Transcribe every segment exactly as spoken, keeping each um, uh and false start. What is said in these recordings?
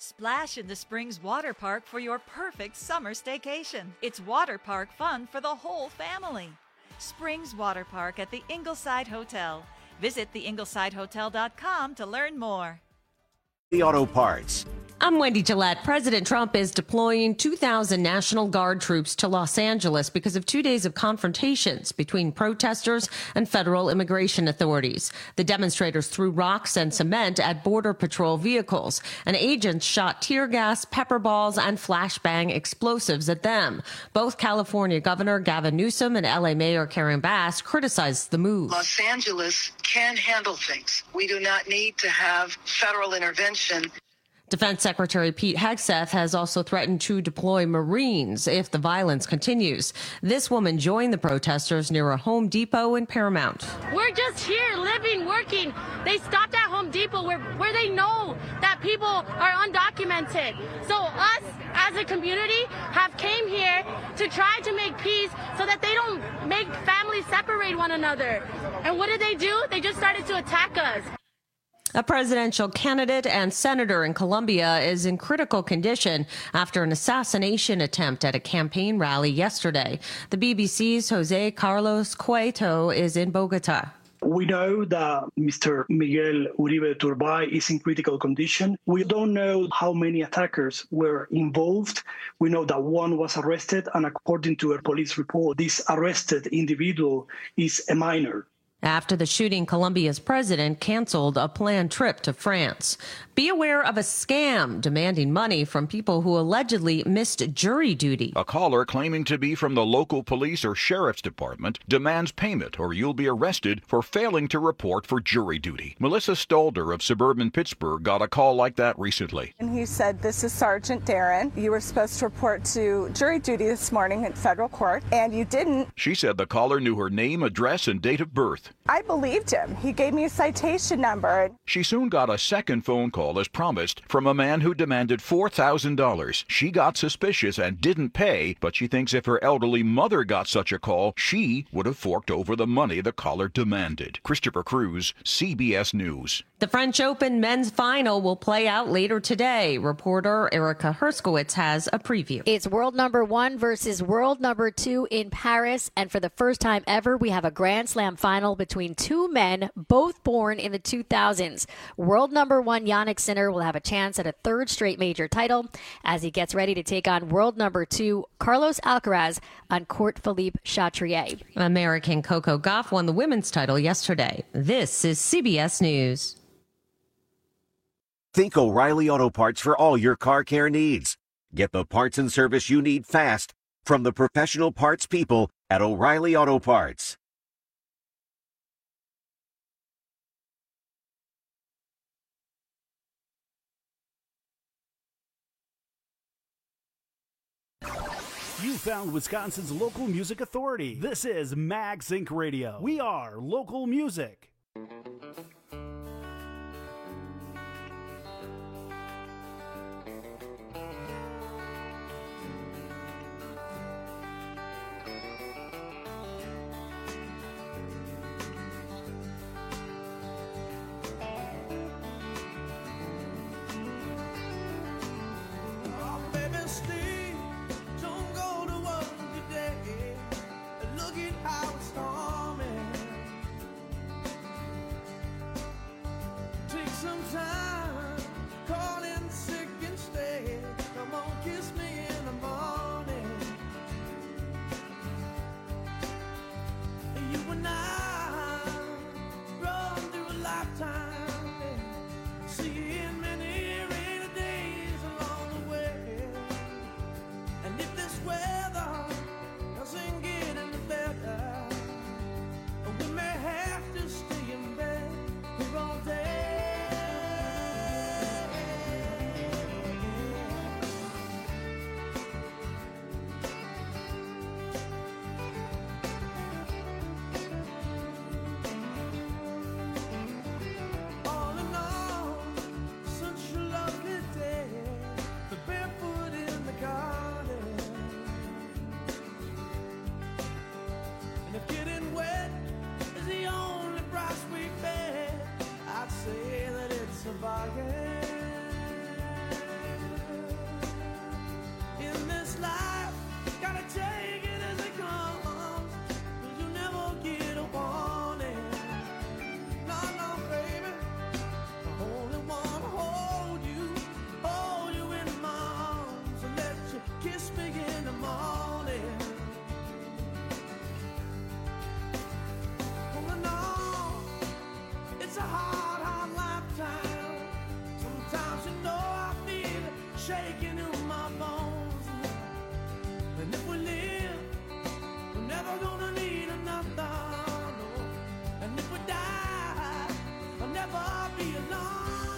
Splash in the Springs Water Park for your perfect summer staycation. It's water park fun for the whole family. Springs Water Park at the Ingleside Hotel. Visit the ingleside hotel dot com to learn more. The Auto Parts. I'm Wendy Gillette. President Trump is deploying two thousand National Guard troops to Los Angeles because of two days of confrontations between protesters and federal immigration authorities. The demonstrators threw rocks and cement at Border Patrol vehicles, and agents shot tear gas, pepper balls, and flashbang explosives at them. Both California Governor Gavin Newsom and L A Mayor Karen Bass criticized the move. Los Angeles can handle things. We do not need to have federal intervention. Defense Secretary Pete Hegseth has also threatened to deploy Marines if the violence continues. This woman joined the protesters near a Home Depot in Paramount. We're just here living, working. They stopped at Home Depot where, where they know that people are undocumented. So us as a community have came here to try to make peace so that they don't make families separate one another. And what did they do? They just started to attack us. A presidential candidate and senator in Colombia is in critical condition after an assassination attempt at a campaign rally yesterday. The B B C's Jose Carlos Cueto is in Bogota. We know that Mister Miguel Uribe Turbay is in critical condition. We don't know how many attackers were involved. We know that one was arrested, and according to a police report, this arrested individual is a minor. After the shooting, Colombia's president canceled a planned trip to France. Be aware of a scam demanding money from people who allegedly missed jury duty. A caller claiming to be from the local police or sheriff's department demands payment or you'll be arrested for failing to report for jury duty. Melissa Stolder of suburban Pittsburgh got a call like that recently. And he said, "This is Sergeant Darren. You were supposed to report to jury duty this morning in federal court, and you didn't." She said the caller knew her name, address, and date of birth. I believed him. He gave me a citation number. She soon got a second phone call as promised from a man who demanded four thousand dollars. She got suspicious and didn't pay, but she thinks if her elderly mother got such a call, she would have forked over the money the caller demanded. Christopher Cruz, C B S News. The French Open men's final will play out later today. Reporter Erica Herskowitz has a preview. It's world number one versus world number two in Paris. And for the first time ever, we have a Grand Slam final between two men, both born in the two thousands. World number one Jannik Sinner will have a chance at a third straight major title as he gets ready to take on world number two Carlos Alcaraz on court Philippe Chatrier. American Coco Gauff won the women's title yesterday. This is C B S News. Think O'Reilly Auto Parts for all your car care needs. Get the parts and service you need fast from the professional parts people at O'Reilly Auto Parts. You found Wisconsin's local music authority. This is MagSync Radio. We are local music. shaking in my bones. And if we live, we're never gonna need another. No. And if we die, I'll never be alone.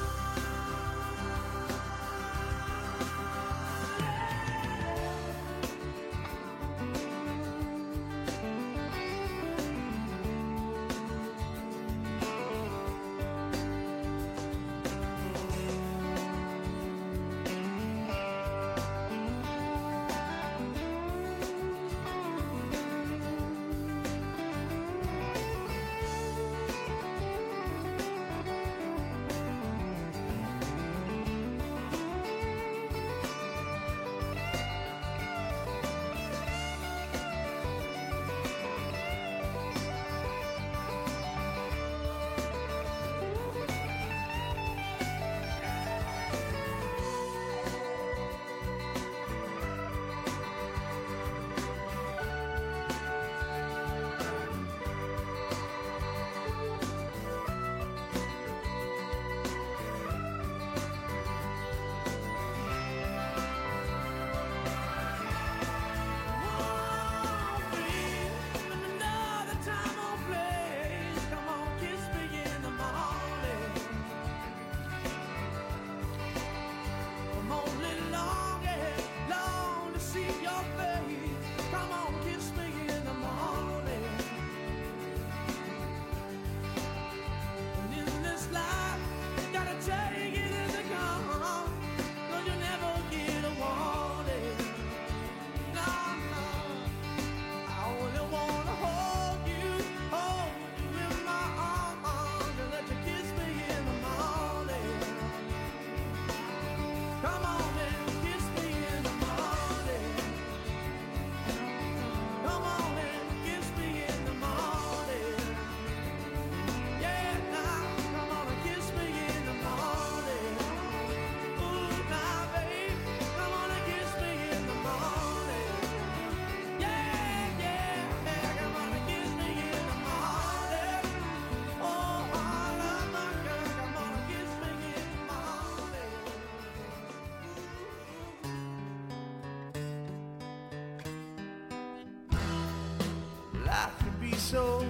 Life can be so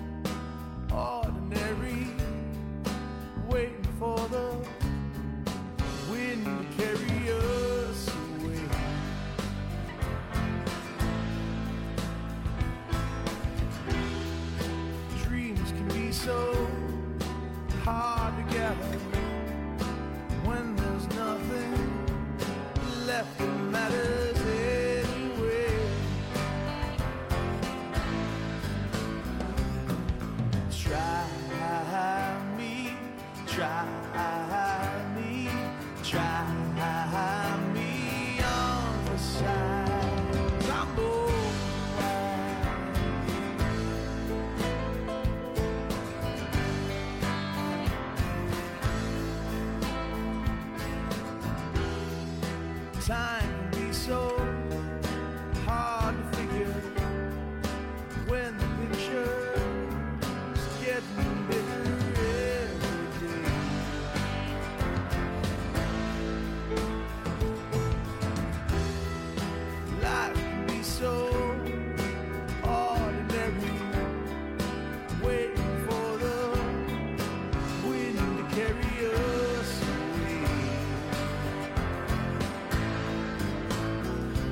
ordinary, waiting for the wind to carry us away. Dreams can be so hard to gather when there's nothing left that matters anyway. Try me, try me, try me on the side. I'm bold. Time can be so hard to figure when the picture's getting bigger every day. Life can be so ordinary, waiting for the wind to carry us away.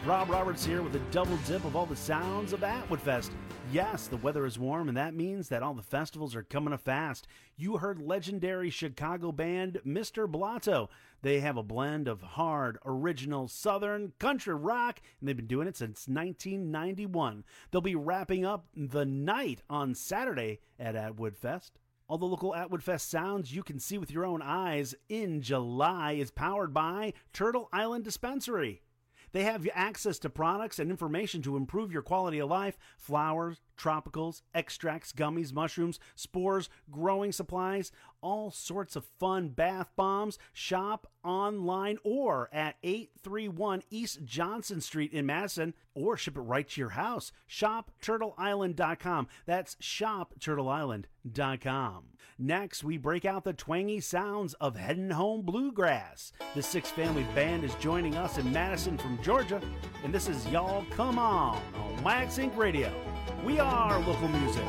Rob Roberts here with a double dip of all the sounds of Atwood Fest. Yes, the weather is warm, and that means that all the festivals are coming up fast. You heard legendary Chicago band Mister Blotto. They have a blend of hard, original, southern, country rock, and they've been doing it since nineteen ninety-one. They'll be wrapping up the night on Saturday at Atwood Fest. All the local Atwood Fest sounds you can see with your own eyes in July is powered by Turtle Island Dispensary. They have access to products and information to improve your quality of life. Flowers, tropicals, extracts, gummies, mushrooms, spores, growing supplies, all sorts of fun bath bombs. Shop online or at eight thirty-one East Johnson Street in Madison, or ship it right to your house. shop turtle island dot com. That's shop turtle island dot com. Next, we break out the twangy sounds of Headin' Home Bluegrass. The Six Family Band is joining us in Madison from Georgia, and this is Y'all Come On on Wax Inc Radio. We are local music.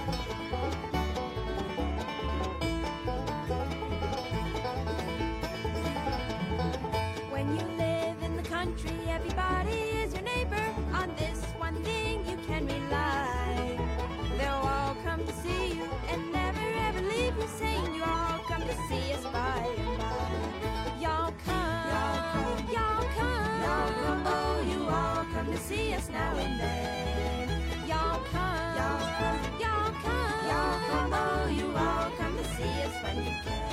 When you live in the country, everybody is your neighbor. On this one thing you can rely. They'll all come to see you and never ever leave you, saying you all come to see us by and by. Y'all come, y'all come, y'all come, y'all come, oh, you all come to see us now and then. Y'all come, y'all come, y'all come, y'all come, oh, you all come to see us when you can.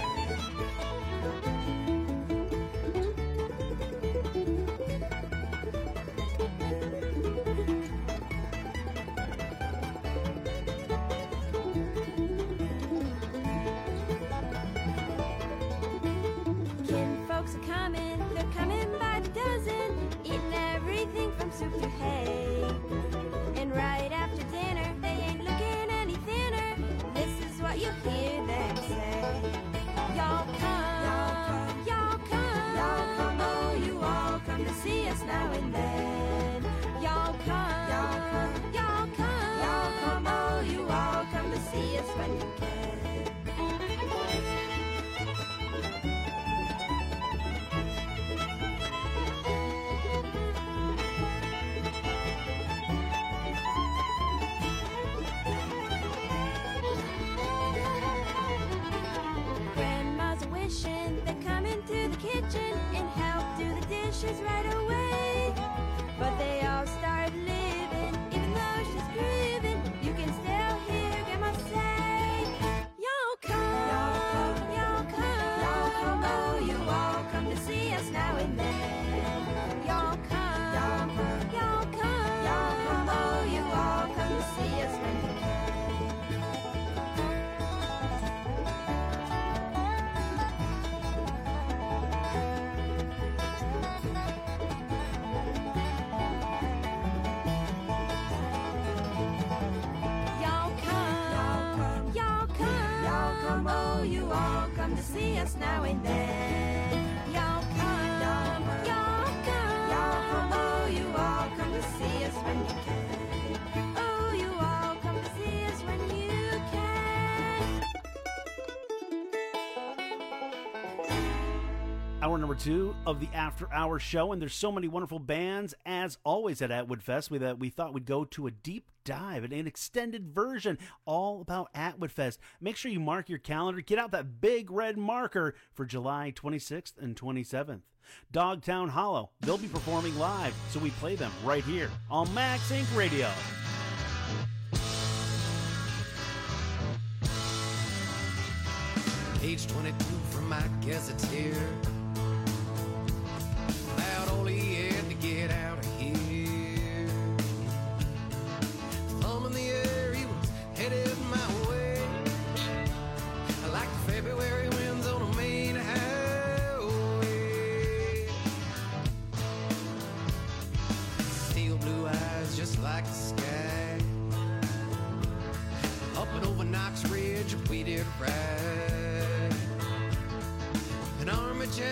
Kinfolks are coming, they're coming by the dozen, eating everything from soup to hay. And right after dinner, they ain't looking any thinner. This is what you hear them say. Y'all come, y'all come, y'all come, y'all come, oh, you all come to see us now and then. Y'all come, y'all come, y'all come, y'all come, oh, you all come to see us when you can. Grandma's wishing they'd come into the kitchen and help do the dishes right away. But they all started living, even though she's grieving. You can still hear Grandma say, y'all come, y'all come, y'all come, y'all come, oh, you all come to see us now and then. Y'all come, y'all come, y'all come, y'all come, oh, you all come to see us when you can. Y'all come, y'all come, y'all come, oh, you all come to see us now and then. Y'all come, y'all come, y'all come, oh, you all come to see us when you can. Oh, you all come to see us when you can. Hour number two of the After Hour Show, and there's so many wonderful bands, as always at Atwood Fest. We, uh, we thought we'd go to a deep dive and an extended version all about Atwood Fest. Make sure you mark your calendar. Get out that big red marker for July twenty-sixth and twenty-seventh. Dogtown Hollow, they'll be performing live, so we play them right here on Max Inc Radio. Page twenty-two from my gazetteer. About all he had to get out of here. Thumb in the air, he was headed my way. Like the February winds on a main highway. Steel blue eyes just like the sky. Up and over Knox Ridge, we did ride. An army chaplain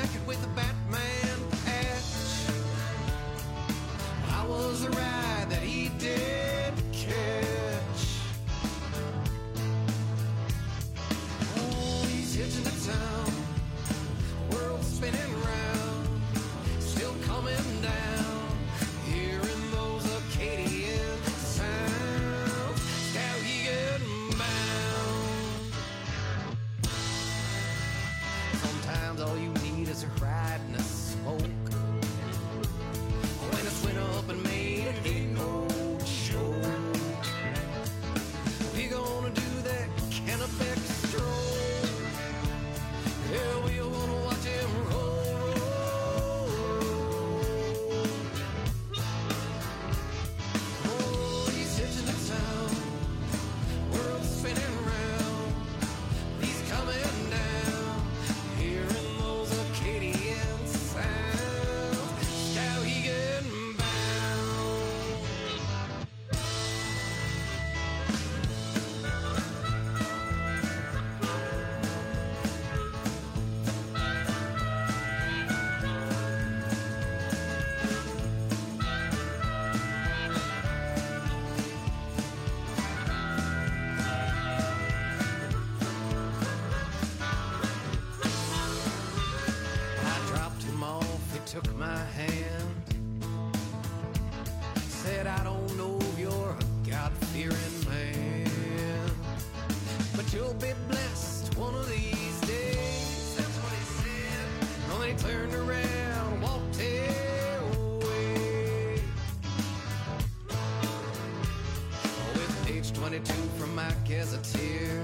age twenty-two from my gazetteer.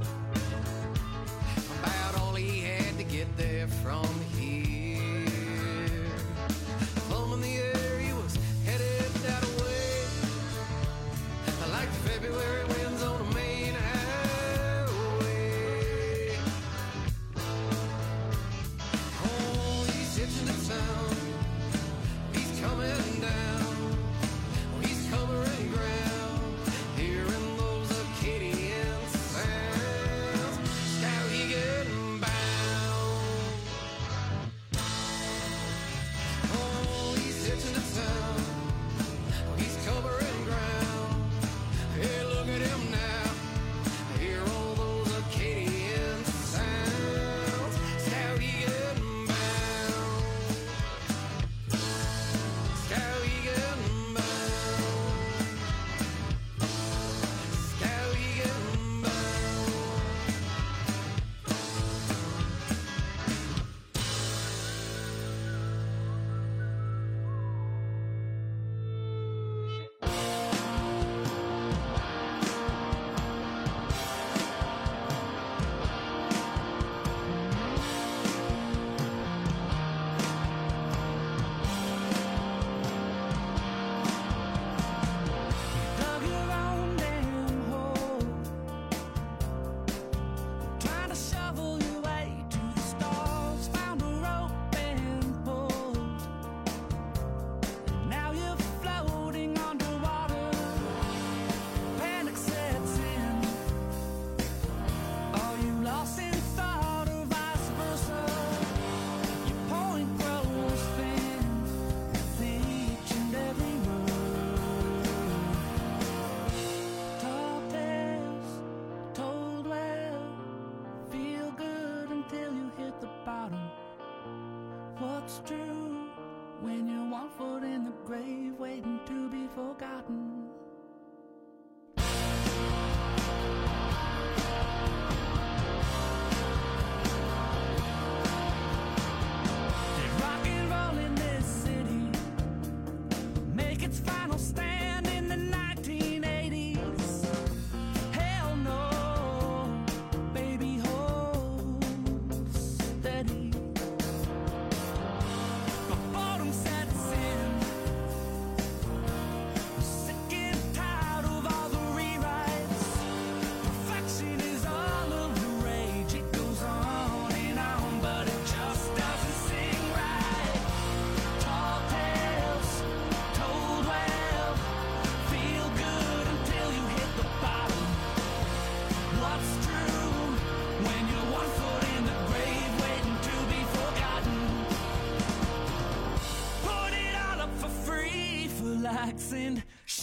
About all he had to get there from here. Thumb in the air, he was headed that way. Like the February winds on a main highway. Oh, he's hitching to town. He's coming down. Oh, he's covering ground. Hearing those Acadian sounds. How he getting bound. Oh, he's hitching to town. Oh, he's covering ground. Hey, look at him now. Hear all those Acadian sounds. How he getting bound. How he getting bound. How he getting bound. Dug your own damn hole, trying to shovel your way to the stars. Found a rope and pulled. Now you're floating underwater. Panic sets in. Are you lost in thought or vice versa? Your point grows thin with each and every word. Tall tales told well, feel good until you hit the bottom. What's true when you're one foot in the grave, waiting to be forgotten? Did rock and roll in this city make its final stand in the nineteen eighties? Hell no, baby, hold steady. My boredom sets in. I'm sick and tired of all the rewrites. Perfection is all of the rage. It goes on and on, but it just doesn't sing right. Tall tales told well, feel good until you hit the bottom. What's true when you're one foot in the grave, waiting to be forgotten? Put it all up for free for likes and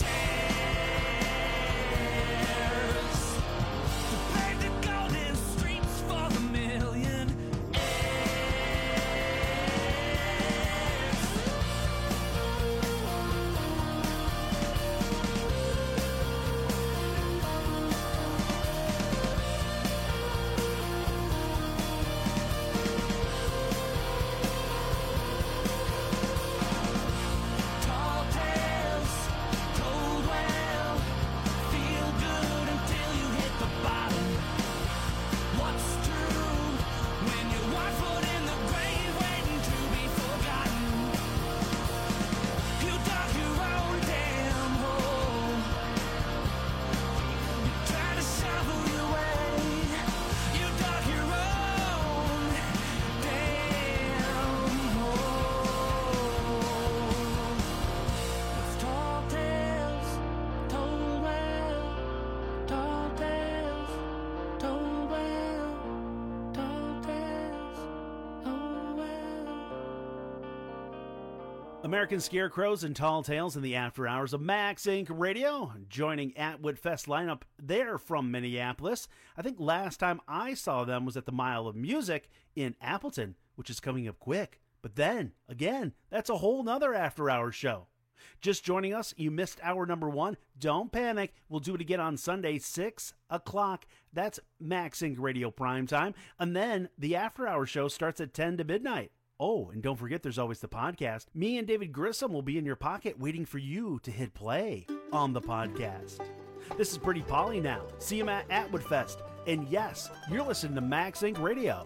shares. To pave the golden streets for the millionaires. Tall tales told well, feel good until you hit the bottom. What's true when you're one foot in the grave, waiting to be forgotten? You dug your own damn hole. You tried to shovel your way. You dug your own damn hole. With tall tales told well, tall tales told well, tall tales told well. American Scarecrows and Tall Tales in the after hours of Max Incorporated. Radio. Joining Atwood Fest lineup, they're from Minneapolis. I think last time I saw them was at the Mile of Music in Appleton, which is coming up quick. But then, again, that's a whole nother after hours show. Just joining us, you missed hour number one. Don't panic. We'll do it again on Sunday, six o'clock. That's Max Inc Radio Prime Time. And then the after hour show starts at ten to midnight. Oh, and don't forget there's always the podcast. Me and David Grissom will be in your pocket waiting for you to hit play on the podcast. This is Pretty Polly now. See him at Atwood Fest. And yes, you're listening to Max Inc Radio.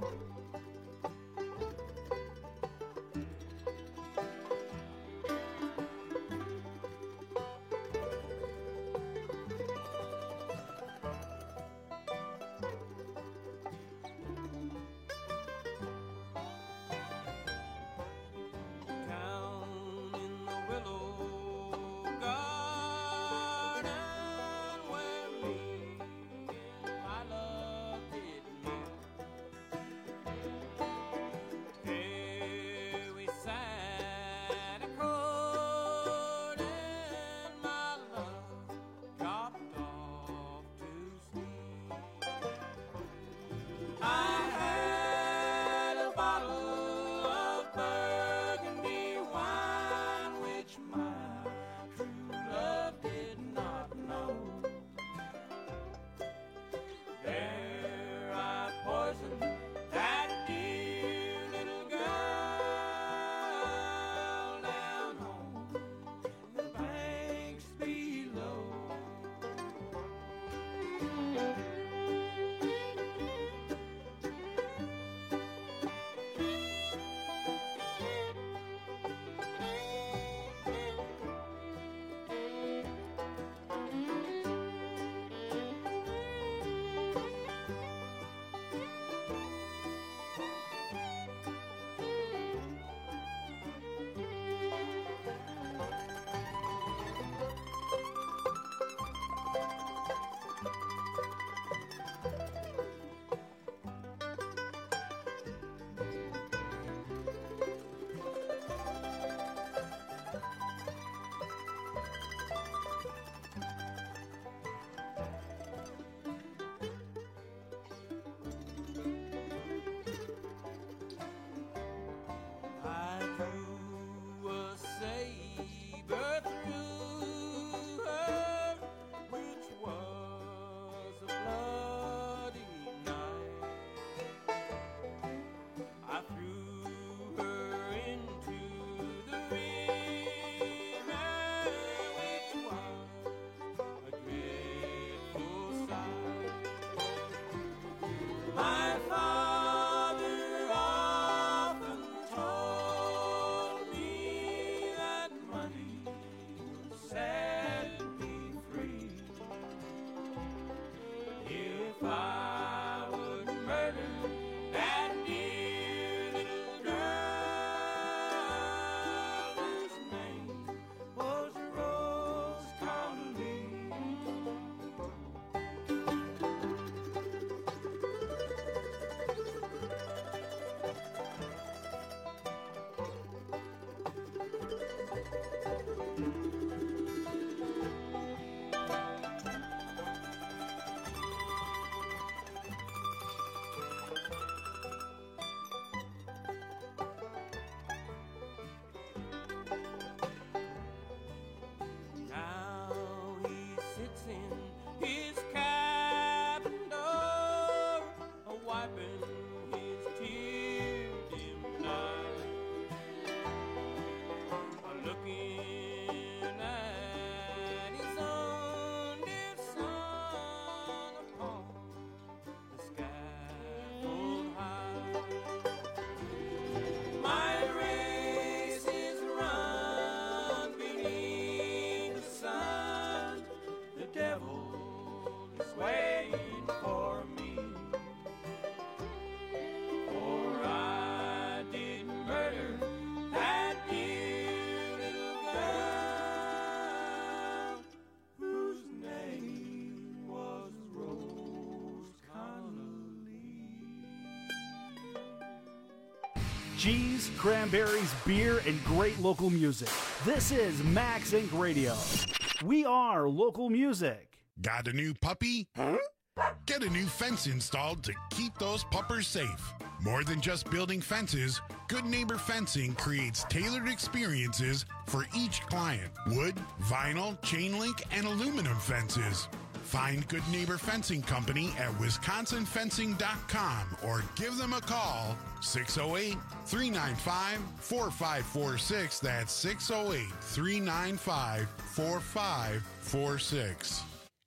Cheese, cranberries, beer, and great local music. This is Max Inc Radio. We are local music. Got a new puppy? Huh? Get a new fence installed to keep those puppers safe. More than just building fences, Good Neighbor Fencing creates tailored experiences for each client. Wood, vinyl, chain link, and aluminum fences. Find Good Neighbor Fencing Company at wisconsin fencing dot com or give them a call, six oh eight, three nine five, four five four six. That's six oh eight, three nine five, four five four six.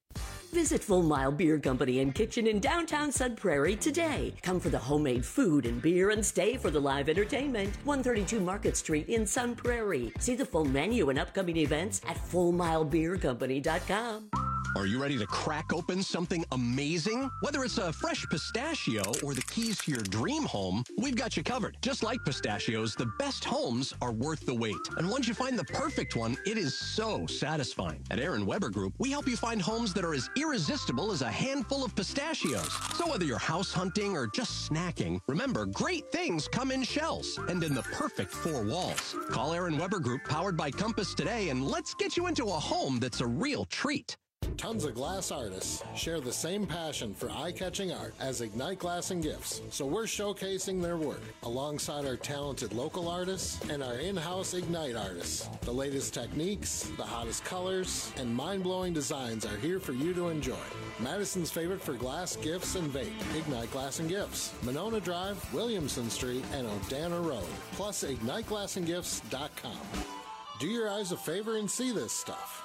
Visit Full Mile Beer Company and Kitchen in downtown Sun Prairie today. Come for the homemade food and beer and stay for the live entertainment. one thirty-two Market Street in Sun Prairie. See the full menu and upcoming events at full mile beer company dot com. Are you ready to crack open something amazing? Whether it's a fresh pistachio or the keys to your dream home, we've got you covered. Just like pistachios, the best homes are worth the wait. And once you find the perfect one, it is so satisfying. At Aaron Weber Group, we help you find homes that are as irresistible as a handful of pistachios. So whether you're house hunting or just snacking, remember, great things come in shells and in the perfect four walls. Call Aaron Weber Group, powered by Compass, today, and let's get you into a home that's a real treat. Tons of glass artists share the same passion for eye-catching art as Ignite Glass and Gifts, so we're showcasing their work alongside our talented local artists and our in-house Ignite artists. The latest techniques, the hottest colors, and mind-blowing designs are here for you to enjoy. Madison's favorite for glass, gifts, and vape, Ignite Glass and Gifts, Monona Drive, Williamson Street, and Odana Road, plus ignite glass and gifts dot com. Do your eyes a favor and see this stuff.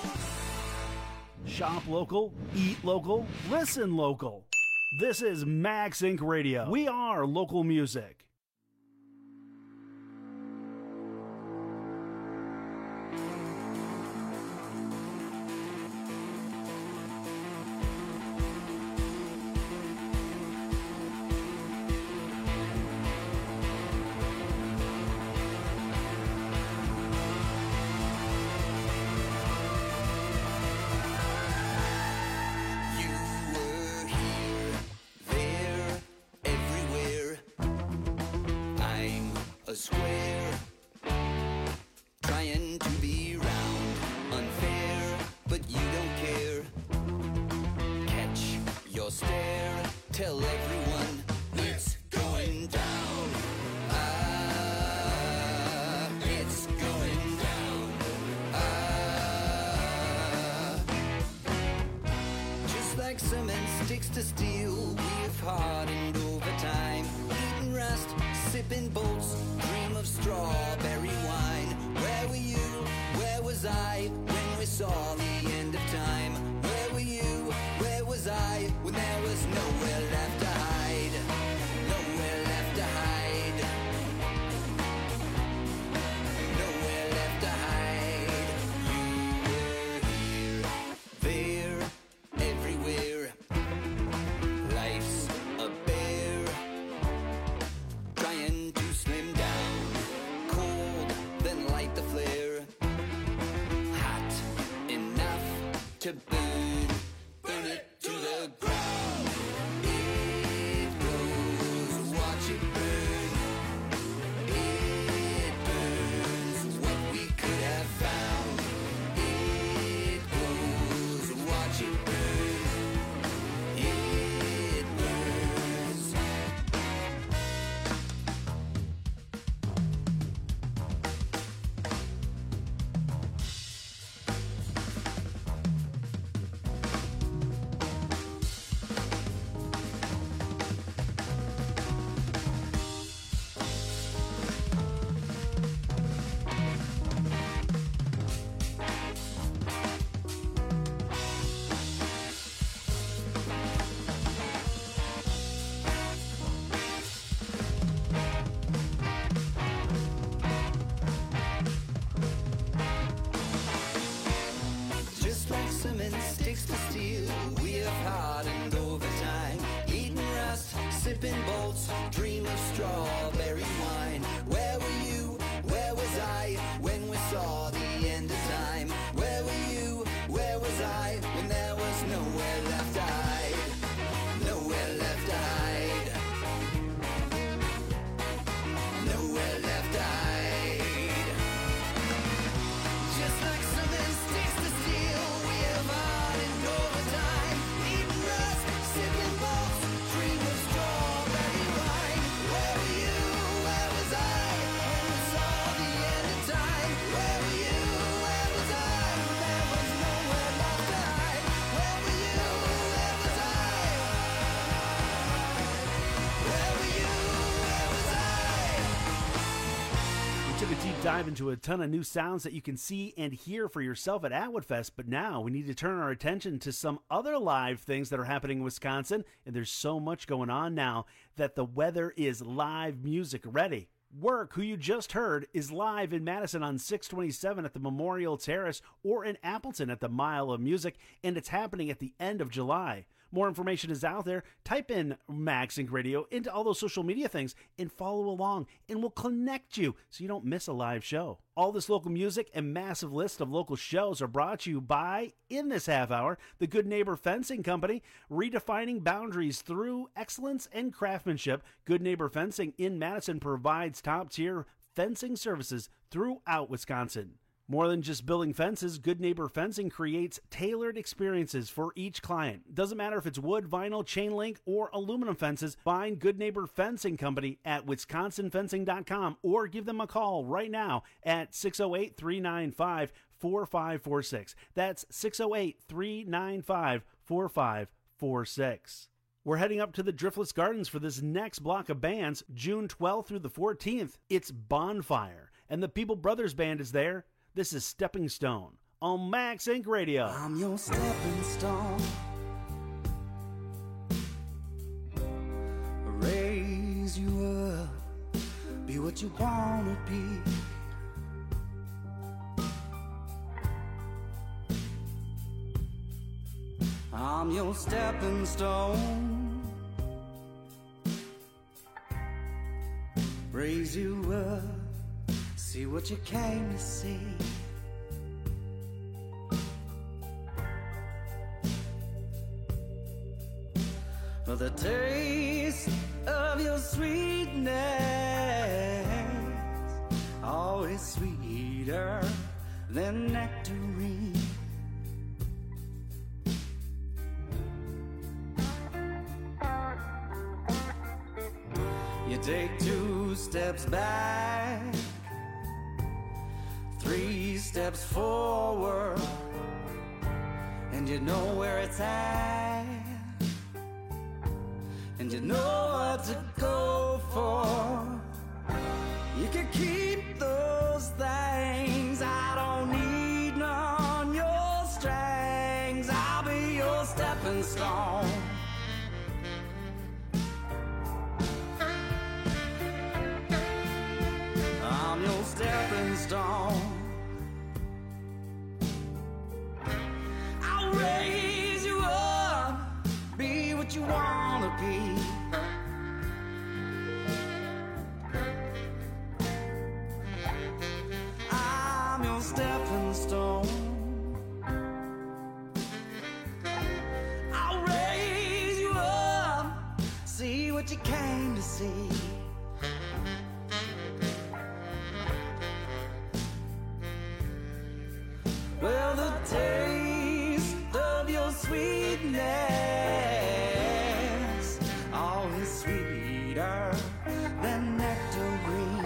Shop local, eat local, listen local. This is Max Inc Radio. We are local music. A square, trying to be round, unfair, but you don't care. Catch your stare, tell everyone it's going down. Ah, it's going down. Ah, just like cement sticks to steel, we've hardened over time, eating rust, sipping bolts, dream of strawberry wine. Where were you? Where was I when we saw the end of time? Where were you? Where was I when there was nowhere left to hide? Nowhere left to hide. Nowhere left to hide. You were here, there, everywhere. Life's a bear, trying to slim down, cold, then light the flare, hot enough to burn, burn it to the ground. It goes, watch it burn. It burns what we could have found. It goes, watch it burn. It burns. Just like cement sticks to steel, we have hardened over time, eating rust, sipping bolts, dream of strawberry wine. Where were you? Where was I when we saw the end of time? Where were you? Where was I when there was nowhere left to hide? Nowhere left to hide. Nowhere left to hide. Just like cement sticks to steel, we have hardened over time, eating rust, sipping bolts, dream of strawberry wine. Where were you? Where was I when we saw the end of time? Where were you? Where was I when there was nowhere left to hide? Where were you? Where was Dive into a ton of new sounds that you can see and hear for yourself at Atwood Fest, but now we need to turn our attention to some other live things that are happening in Wisconsin, and there's so much going on now that the weather is live music ready. Work, who you just heard, is live in Madison on six twenty-seven at the Memorial Terrace or in Appleton at the Mile of Music, and it's happening at the end of July. More information is out there. Type in Max Inc Radio into all those social media things and follow along, and we'll connect you so you don't miss a live show. All this local music and massive list of local shows are brought to you by, in this half hour, the Good Neighbor Fencing Company, redefining boundaries through excellence and craftsmanship. Good Neighbor Fencing in Madison provides top-tier fencing services throughout Wisconsin. More than just building fences, Good Neighbor Fencing creates tailored experiences for each client. Doesn't matter if it's wood, vinyl, chain link, or aluminum fences, find Good Neighbor Fencing Company at wisconsin fencing dot com or give them a call right now at six oh eight, three nine five, four five four six. That's six oh eight, three nine five, four five four six. We're heading up to the Driftless Gardens for this next block of bands, June twelfth through the fourteenth. It's Bonfire, and the People Brothers Band is there. This is Stepping Stone on Max Inc Radio. I'm your stepping stone. Raise you up. Be what you wanna be. I'm your stepping stone. Raise you up. See what you came to see. For the taste of your sweetness, always sweeter than nectarine. You take two steps back, three steps forward, and you know where it's at, and you know what to go for. You can keep those things, I don't need none, your strings, I'll be your stepping stone. I'm your stepping stone. I'll raise you up, be what you wanna be. I'm your stepping stone. I'll raise you up, see what you came to see. Well, the taste of your sweetness, always sweeter than nectarine.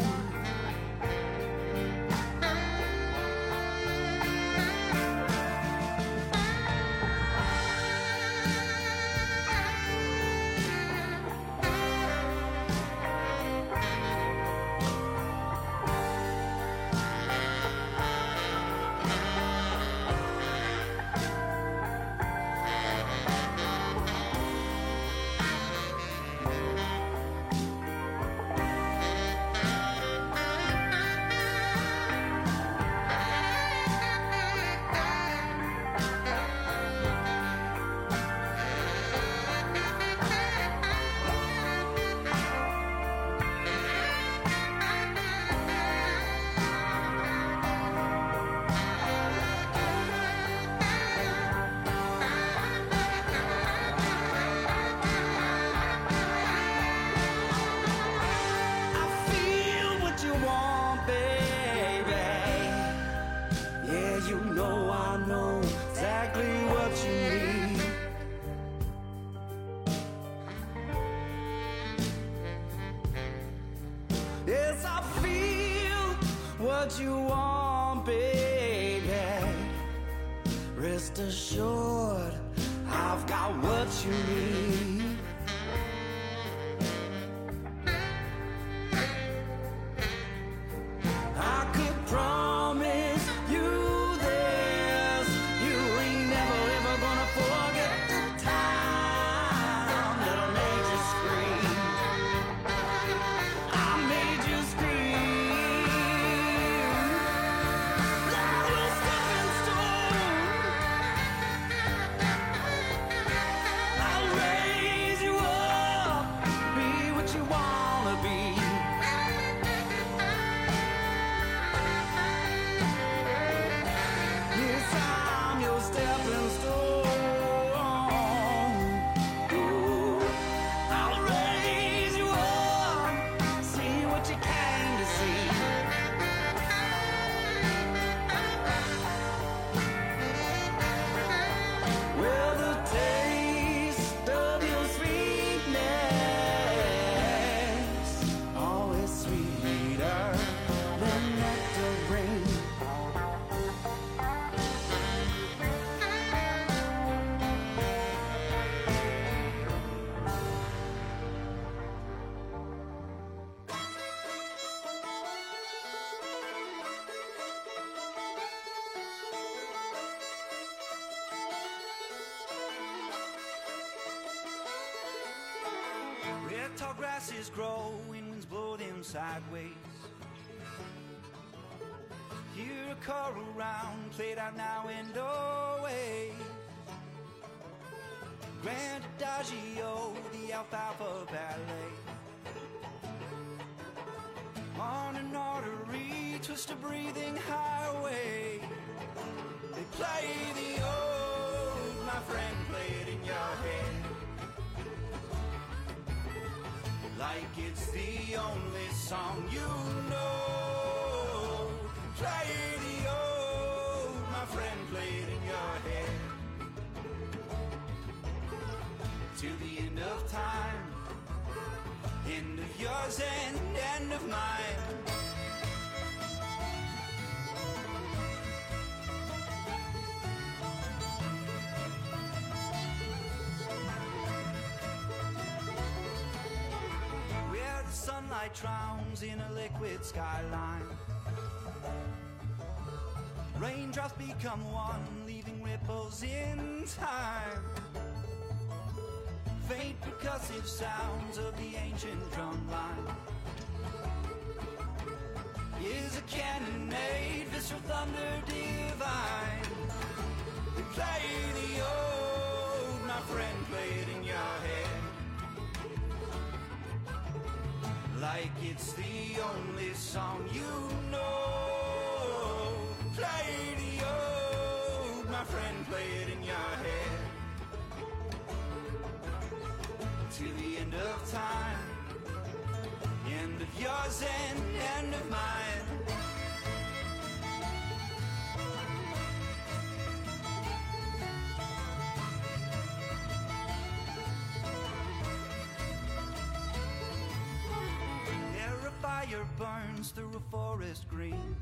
Yes, I feel what you want, baby. Rest assured, I've got what you need. I could where tall grasses grow when winds blow them sideways. Hear a choral round played out now and always. Grand Adagio, the Alfalfa Ballet. On an artery, twist a breathing highway. They play the old, my friend, play it in your head. Like it's the only song you know. Play the old, my friend, play it in your head. Till the end of time, end of yours and end of mine. Where the sunlight drowns in a liquid skyline. Raindrops become one, leaving ripples in time. Faint percussive sounds of the ancient drum line. Is a cannonade, visceral thunder divine. We play the old, my friend, play it in your head. Like it's the only song you know. Play the old, my friend, play it in your head. To the end of time, end of yours and end of mine. There a fire burns through a forest green.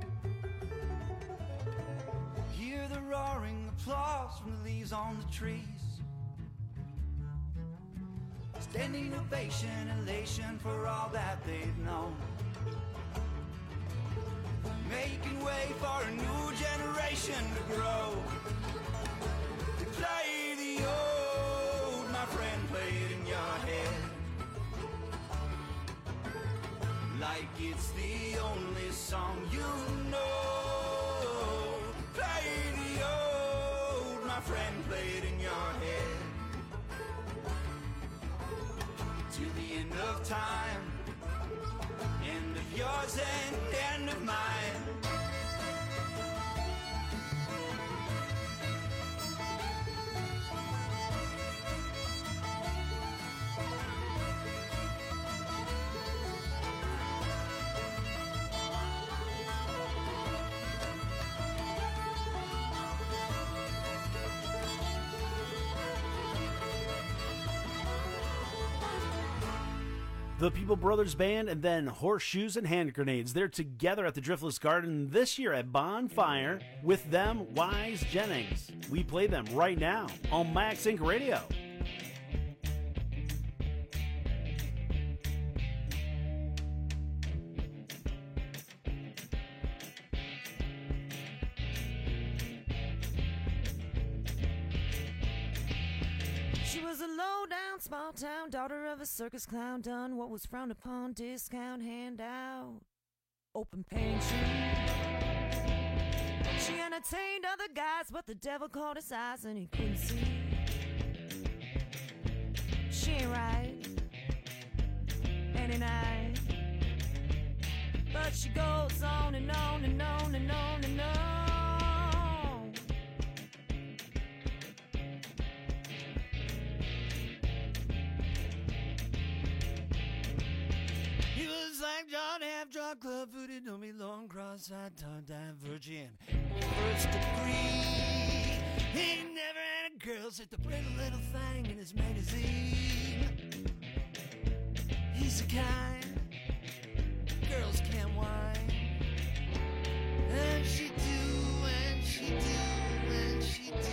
Hear the roaring applause from the leaves on the trees. Standing ovation, elation for all that they've known. Making way for a new generation to grow. They play the old, my friend, play it in your head. Like it's the only song you know. Play the old, my friend, play it in your head. To the end of time, end of yours and end of mine. The People Brothers Band, and then Horseshoes and Hand Grenades. They're together at the Driftless Garden this year at Bonfire. With them, Wise Jennings. We play them right now on Max Inc Radio. Small town, daughter of a circus clown, done what was frowned upon, discount handout, open pantry. She entertained other guys, but the devil caught his eyes and he couldn't see. She ain't right any night, but she goes on and on and on and on and on. Like John Half drunk club footed, don't be long cross-eyed, tongue divergent. First degree, he never had a girl, sit the pretty little thing in his magazine. He's the kind girls can't whine, and she do, and she do, and she do.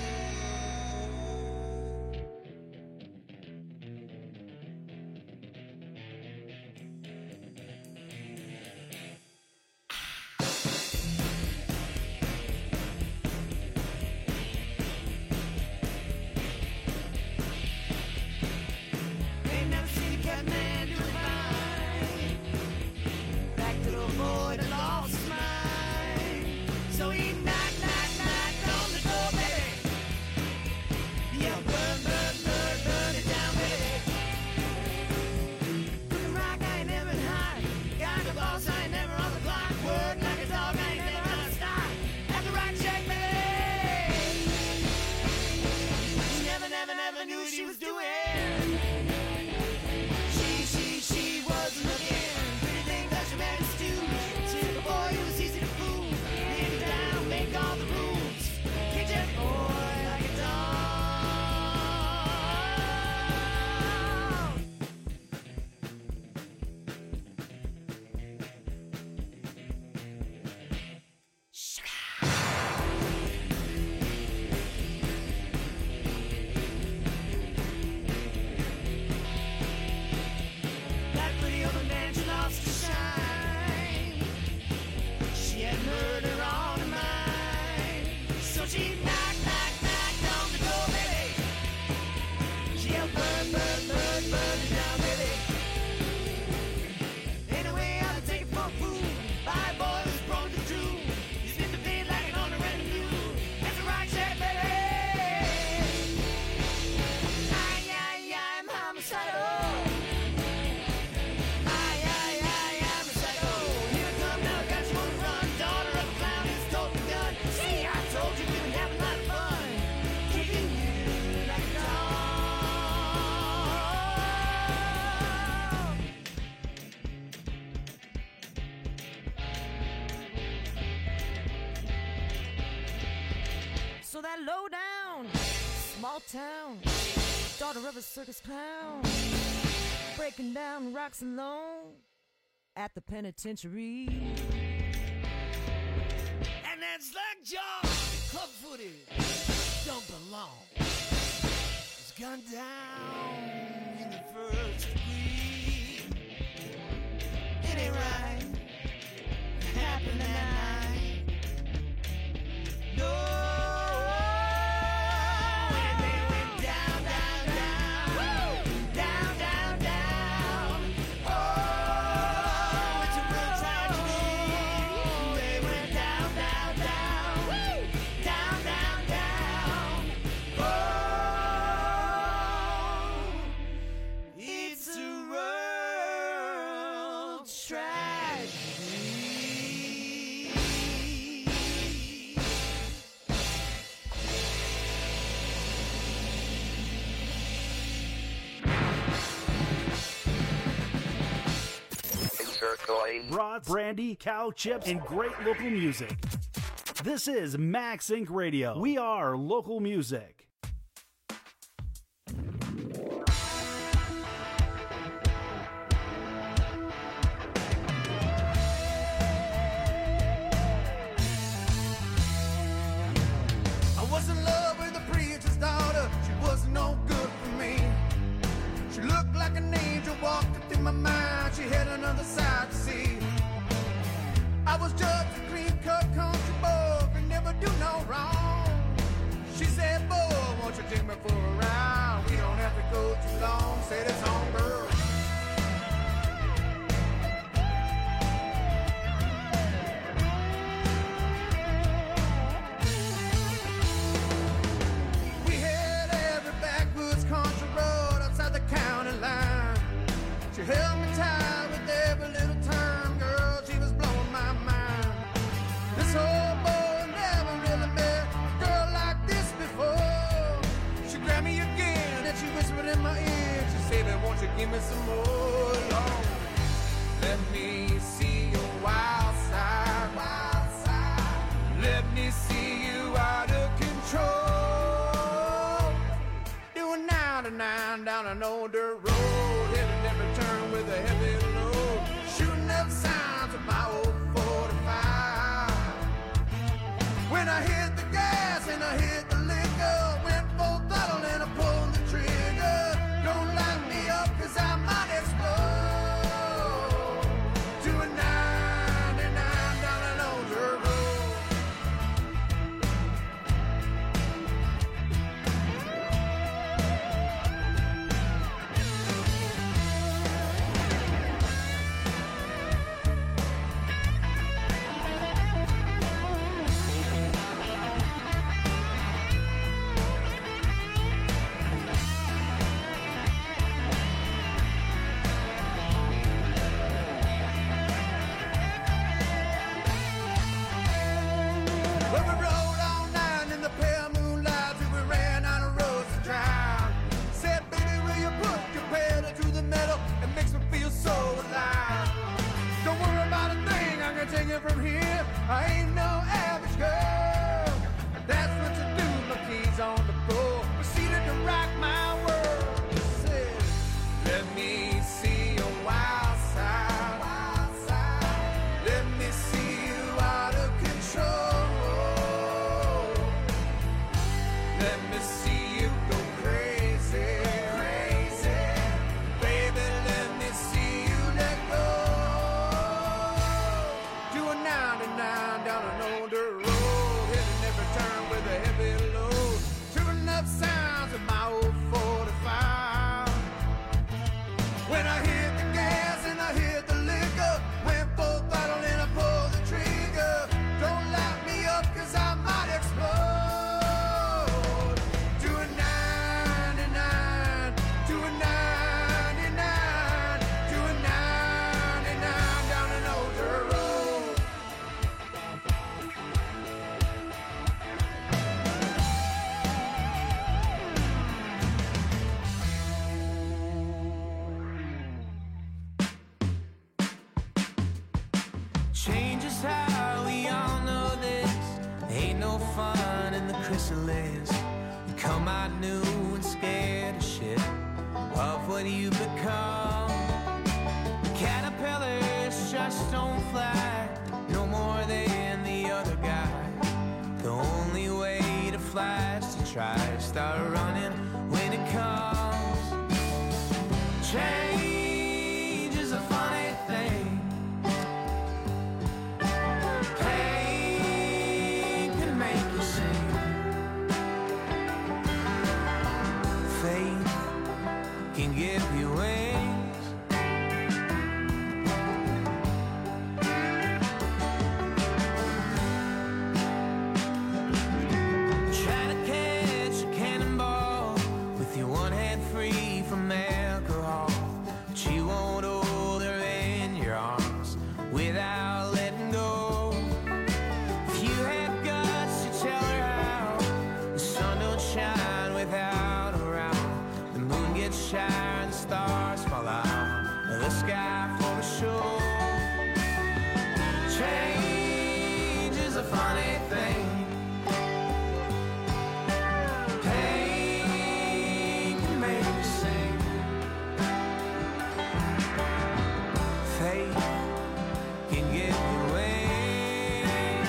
Ain't never seen a cat that man doing fine. Back to the boy that lost his mind. So he knocked, knocked, knocked on the door, baby. Yeah, burn, burn, burn, burn it down, baby. Cooking rock, I ain't never been high. Got the boss, I ain't never on the clock. Work like a dog, I ain't never on the stop. At the rock shack, baby. She never, never, never knew what she was doing. She, she, she wasn't looking. Pretty thing that she managed to do. Took a boy who was easy to fool. Lay him down, make all the rules. Kick that boy like a dog. That pretty old man, she lost her shine. She had murder on her mind. So she knocked, knocked, knocked on the door, baby. She yelled, burn, burn, burn, burn it down, baby. Anyway, I'll take it for a fool. Bye, boy, who's prone to do. You spit the pain like an on the red and blue. That's a rock shack, baby. Ay, ay, ay, I'm homicidal. Ay, ay, ay, I'm a psycho. Here I come now, got you on the run. Daughter of a clown who's told the gun. See, I told you we've been having a lot of fun. Kicking you like a dog. So that low down, small town, daughter of a circus clown, breaking down rocks alone at the penitentiary. And that slack jaw, club footed, don't belong. It's gone down in the first degree. It ain't right, it happened that night. No. And they went down, down, down. Down, down, down. Oh, it's a real tragedy. They went down, down, down. Down, down, down. Oh, it's a real tragedy. Broad, brandy, cow chips, and great local music. This is Max Inc Radio. We are local music. I was in love with the preacher's daughter. She wasn't no good for me. She looked like an angel walking through my mind. She had another side to see. I was just a clean-cut country boy, could never do no wrong. She said, boy, won't you take me for a ride? We don't have to go too long. Said it's on, girl. We had every backwoods country road outside the county line. She held me tight with every little turn, girl. She was blowing my mind. This old boy never really met a girl like this before. She grabbed me again and she whispered in my ear. She said, "Baby, won't you give me some more, Lord? Let me see your wild side, wild side. Let me see you out of control. Doing nine to nine down an old dirt road, heading every turn with a heavy load, shooting up signs of my old forty-five. When I hit the gas and I hit the liquor, went full throttle and I pulled the trigger. Don't light me up 'cause I might explode. Doing ninety-nine down an old dirt road. might new and scared of shit of what you become. Caterpillars just don't fly no more than the other guy. The only way to fly is to try to start running when it comes. Change is a funny thing. Pain can make you sing. Faith can give you wings. Try to catch a cannonball with your one hand free from alcohol, but you won't hold her in your arms without letting go. If you had guts to tell her how the sun don't shine without a round, the moon gets shy and the stars fall out of the sky for the show. Change is a funny thing. Pain can make you sing. Faith can give you wings.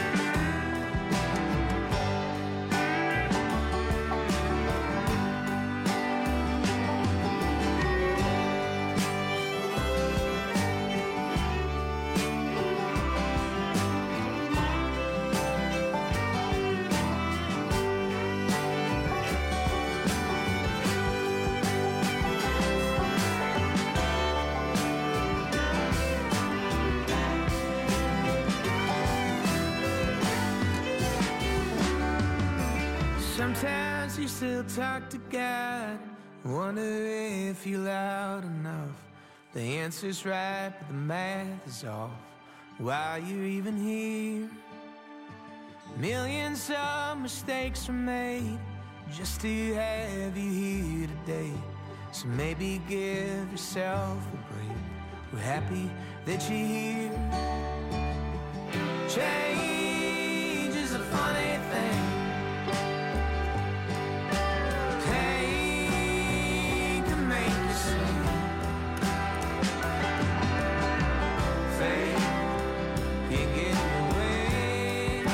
Sometimes you still talk to God, wonder if you're loud enough. The answer's right, but the math is off. Why you're even here? Millions of mistakes were made just to have you here today. So maybe give yourself a break. We're happy that you're here. Change is a funny thing. Pain can make you sing. Faith can give you wings.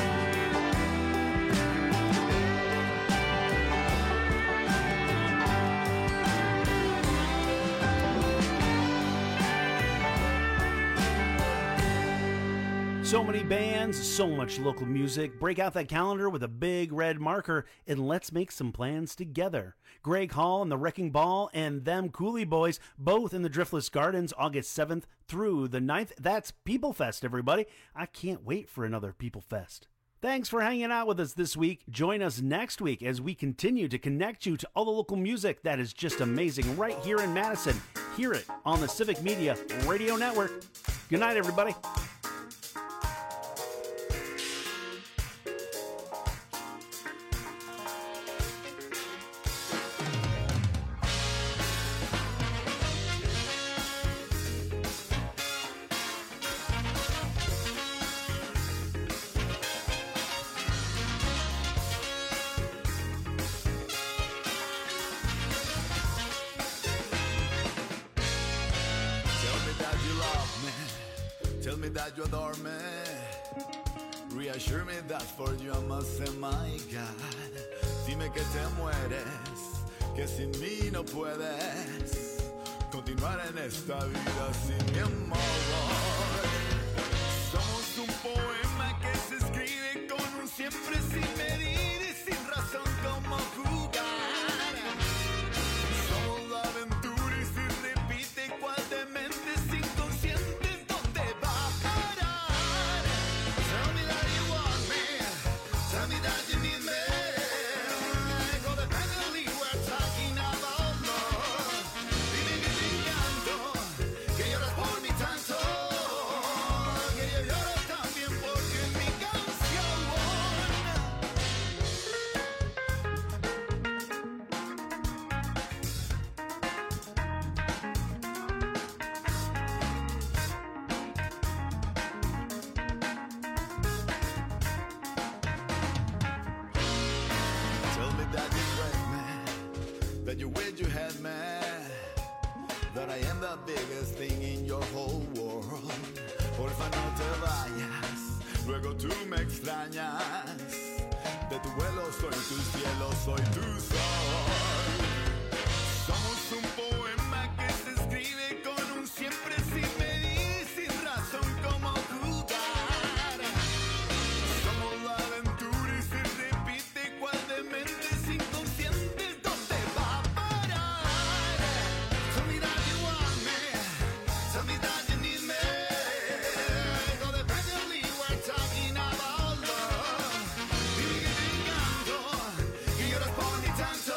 So many bands, so much local music. Break out that calendar with a big red marker and let's make some plans together. Greg Hall and the Wrecking Ball and them Cooley Boys, both in the Driftless Gardens, August seventh through the ninth. That's People Fest, everybody. I can't wait for another People Fest. Thanks for hanging out with us this week. Join us next week as we continue to connect you to all the local music that is just amazing right here in Madison. Hear it on the Civic Media Radio Network. Good night, everybody. Tell me that you adore me. Reassure me that for you I must say my God. Dime que te mueres, que sin mí no puedes continuar en esta vida sin mi amor. Somos un poema que se escribe con un siempre sin medir y sin razón como jugar. Somos la aventura y si repite cual dementes inconscientes. creerme that I am the biggest thing in your whole world. Porfa, no te vayas, luego tú me extrañas. De tu vuelo soy tu cielo, soy tu sol. Somos un poema que se escribe con un siempre sin medir, sin razón como jugar. Somos la aventura y se repite cual de mentes inconscientes. ¿Dónde va a parar? Tell me that you want me, tell me that you need me. Codependently we're talking about love. Dime que te encanto, que lloras por mi tanto.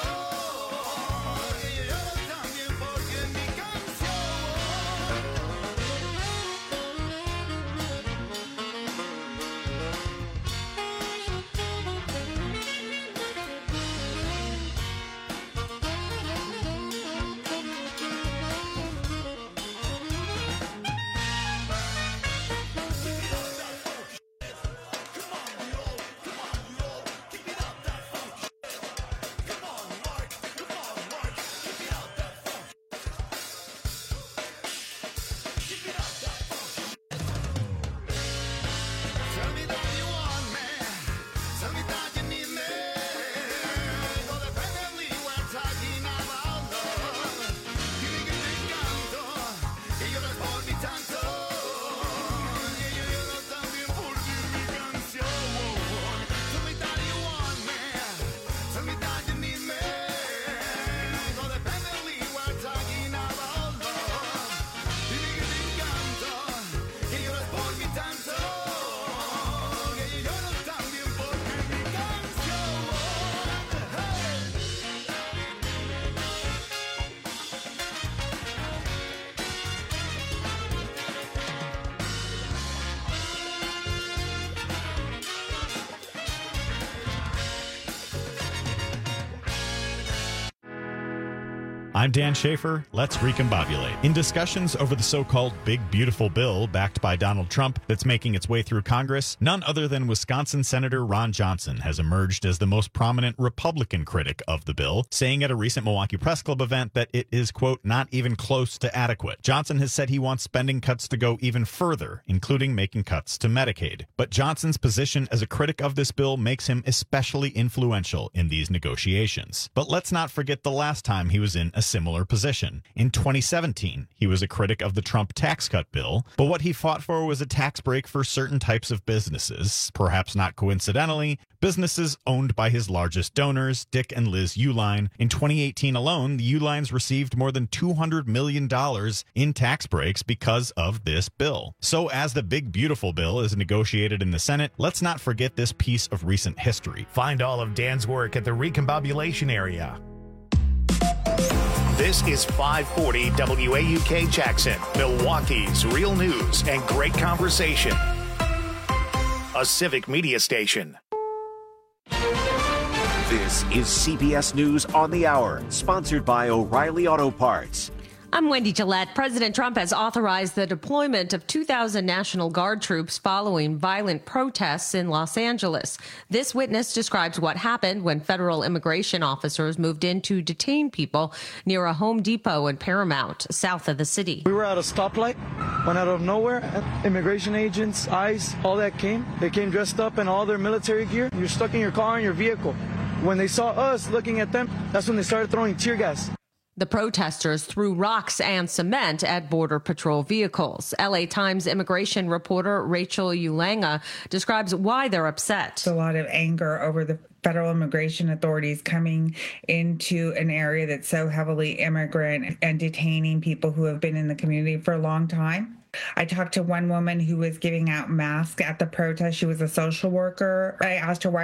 I'm Dan Schaefer. Let's recombobulate. In discussions over the so-called Big Beautiful Bill backed by Donald Trump that's making its way through Congress, none other than Wisconsin Senator Ron Johnson has emerged as the most prominent Republican critic of the bill, saying at a recent Milwaukee Press Club event that it is, quote, not even close to adequate. Johnson has said he wants spending cuts to go even further, including making cuts to Medicaid. But Johnson's position as a critic of this bill makes him especially influential in these negotiations. But let's not forget the last time he was in a similar position. In twenty seventeen, he was a critic of the Trump tax cut bill, but what he fought for was a tax break for certain types of businesses. Perhaps not coincidentally, businesses owned by his largest donors, Dick and Liz Uihlein. In twenty eighteen alone, the Uihleins received more than two hundred million dollars in tax breaks because of this bill. So as the Big Beautiful Bill is negotiated in the Senate, let's not forget this piece of recent history. Find all of Dan's work at the Recombobulation area. This is five forty W A U K Jackson, Milwaukee's real news and great conversation. A civic media station. This is C B S News on the Hour, sponsored by O'Reilly Auto Parts. I'm Wendy Gillette. President Trump has authorized the deployment of two thousand National Guard troops following violent protests in Los Angeles. This witness describes what happened when federal immigration officers moved in to detain people near a Home Depot in Paramount, south of the city. We were at a stoplight when out of nowhere, immigration agents, ICE, all that came. They came dressed up in all their military gear. You're stuck in your car and your vehicle. When they saw us looking at them, that's when they started throwing tear gas. The protesters threw rocks and cement at Border Patrol vehicles. L A Times immigration reporter Rachel Ulanga describes why they're upset. There's a lot of anger over the federal immigration authorities coming into an area that's so heavily immigrant and detaining people who have been in the community for a long time. I talked to one woman who was giving out masks at the protest. She was a social worker. I asked her why